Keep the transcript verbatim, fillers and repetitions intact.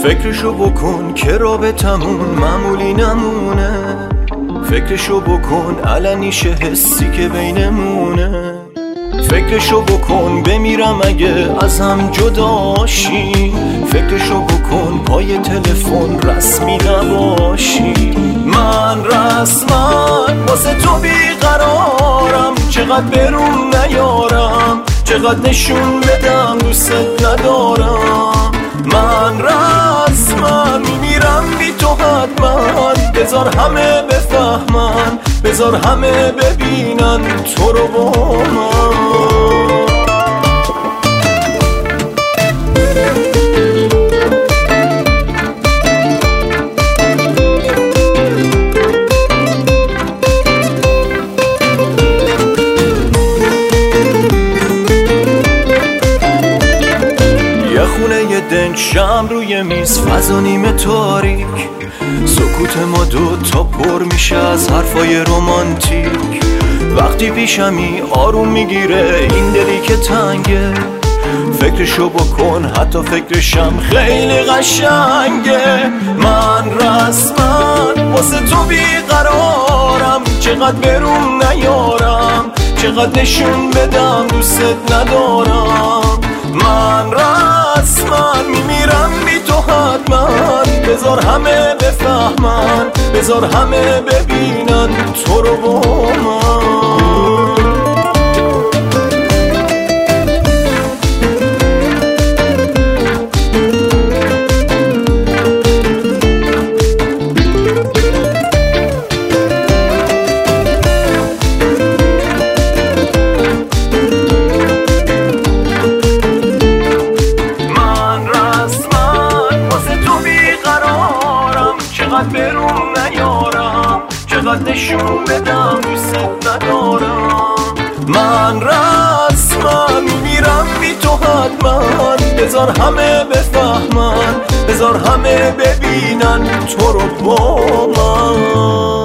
فکرشو بکن که رابطمون معمولی نمونه، فکرشو بکن علنیشه حسی که بینمونه، فکرشو بکن بمیرم اگه ازم جداشی، فکرشو بکن پای تلفن رسمی نباشی. من رسمن واسه تو بیقرارم، چقدر برون نیارم، چقدر نشون بدم دوست ندارم. من رسمن میمیرم بی تو حتما، بذار همه بفهمن، بذار همه ببینن تو رو با من. خونه دنگ شم روی میز، فضا نیمه تاریک، سکوت ما دو تا پر میشه از حرفای رومانتیک. وقتی پیشمی آروم میگیره این دلی که تنگه، فکرشو بکن حتی فکرشم خیلی قشنگه. من رسمن واسه تو بیقرارم، چقدر برون نیارم، چقدر نشون بدم دوست ندارم. من رسمن میمیرم بی تو حتما، بذار همه بفهمن، بذار همه ببینن تو رو با من. چقدر برون نیارم، چقدر نشون بدم دوست ندارم. من رسمن میمیرم بی تو حتما، بذار همه بفهمن، بذار همه ببینن تو رو با من.